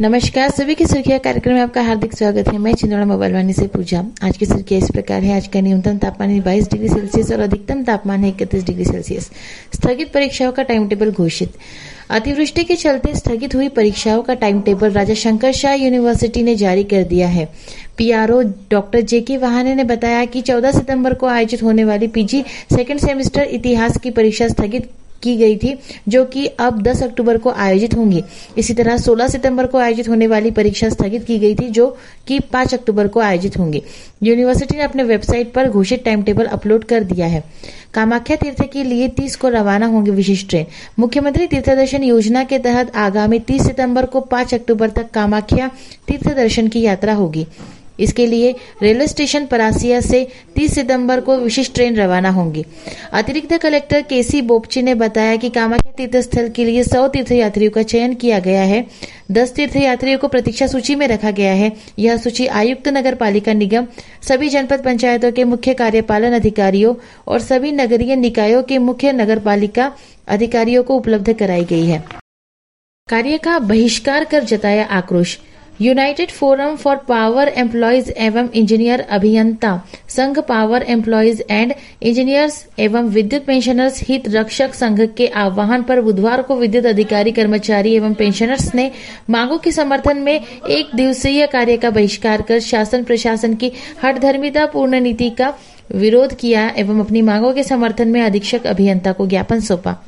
नमस्कार, सभी की सुर्खियां कार्यक्रम में आपका हार्दिक स्वागत है। मैं छिंदवाड़ा मोबाइल वाणी से पूजा। आज की सुर्खियां इस प्रकार है। आज का न्यूनतम तापमान 22 डिग्री सेल्सियस और अधिकतम तापमान है 31 डिग्री सेल्सियस। स्थगित परीक्षाओं का टाइम टेबल घोषित। अतिवृष्टि के चलते स्थगित हुई परीक्षाओं का time table Raja Shankar Shah university ने जारी कर दिया है। पीआरओ डॉक्टर जेके वहाने ने बताया कि 14 सितंबर को आयोजित होने वाली पीजी सेकेंड सेमेस्टर इतिहास की परीक्षा स्थगित की गई थी, जो कि अब 10 अक्टूबर को आयोजित होंगी। इसी तरह 16 सितंबर को आयोजित होने वाली परीक्षा स्थगित की गई थी, जो कि 5 अक्टूबर को आयोजित होंगी। यूनिवर्सिटी ने अपने वेबसाइट पर घोषित टाइम टेबल अपलोड कर दिया है। कामाख्या तीर्थ के लिए 30 को रवाना होंगी विशेष ट्रेन। मुख्यमंत्री तीर्थ दर्शन योजना के तहत आगामी 30 सितंबर को 5 अक्टूबर तक कामाख्या तीर्थ दर्शन की यात्रा होगी। इसके लिए रेलवे स्टेशन परासिया से 30 सितंबर को विशेष ट्रेन रवाना होंगी। अतिरिक्त कलेक्टर केसी बोपची ने बताया कि कामाख्या तीर्थ स्थल के लिए 100 तीर्थयात्रियों का चयन किया गया है। 10 तीर्थयात्रियों को प्रतीक्षा सूची में रखा गया है। यह सूची आयुक्त नगर पालिका निगम, सभी जनपद पंचायतों के मुख्य कार्यपालन अधिकारियों और सभी नगरीय निकायों के मुख्य नगर पालिका अधिकारियों को उपलब्ध कराई गई है। कार्य का बहिष्कार कर जताया आक्रोश। United Forum for Power Employees एवं इंजीनियर अभियंता संघ, पावर एम्प्लॉयज एंड इंजीनियर्स एवं विद्युत पेंशनर्स हित रक्षक संघ के आह्वान पर बुधवार को विद्युत अधिकारी, कर्मचारी एवं पेंशनर्स ने मांगों के समर्थन में एक दिवसीय कार्य का बहिष्कार कर शासन प्रशासन की हठधर्मिता पूर्ण नीति का विरोध किया एवं अपनी मांगों के समर्थन में अधीक्षक अभियंता को ज्ञापन सौंपा।